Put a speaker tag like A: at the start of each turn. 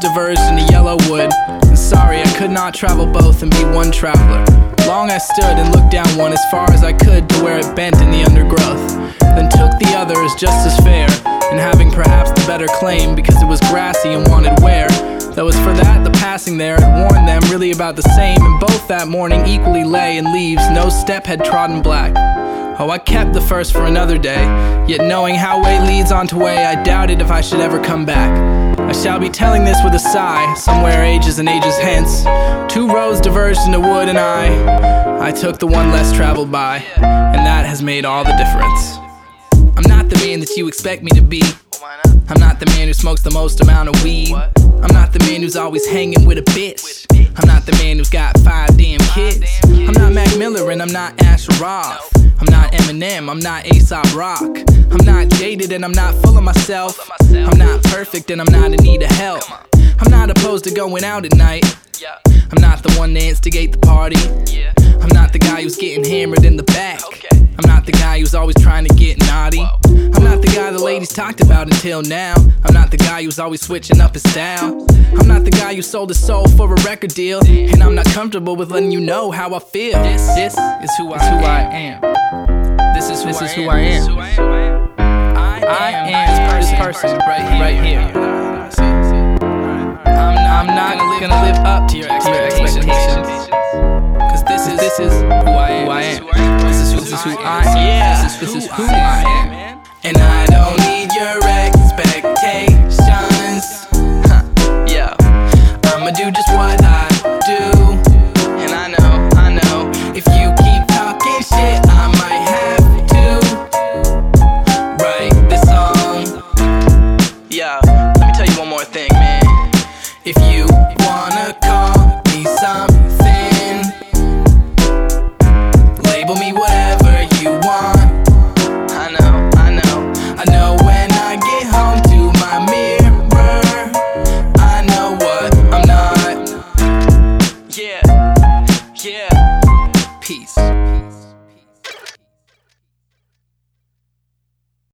A: diverged into yellow wood, and sorry I could not travel both and be one traveler. Long I stood and looked down one as far as I could to where it bent in the undergrowth, then took the other as just as fair, and having perhaps the better claim because it was grassy and wanted wear. Though as for that, the passing there had warned them really about the same, and both that morning equally lay in leaves no step had trodden black. Oh, I kept the first for another day, yet knowing how way leads on to way, I doubted if I should ever come back. I shall be telling this with a sigh, somewhere ages and ages hence. Two roads diverged into wood and I took the one less traveled by, and that has made all the difference. I'm not the man that you expect me to be. I'm not the man who smokes the most amount of weed. I'm not the man who's always hanging with a bitch. I'm not the man who's got 5 damn kids. I'm not Mac Miller and I'm not Asher Roth. I'm not Eminem, I'm not A$AP Rock. I'm not jaded and I'm not full of myself. I'm not perfect and I'm not in need of help. I'm not opposed to going out at night. I'm not the one to instigate the party. I'm not the guy who's getting hammered in the back. I'm not the guy who's always trying to get naughty. I'm not the guy the ladies talked about until now. I'm not the guy who's always switching up his style. I'm not the guy who sold his soul for a record deal, and I'm not comfortable with letting you know how I feel. This is who I am. This is who I am. I am this person right here. I'm not gonna live up to your expectations, cause this is who I am. This is who I am. This is who I am. And I don't need your expectations. Yeah, I'ma do just what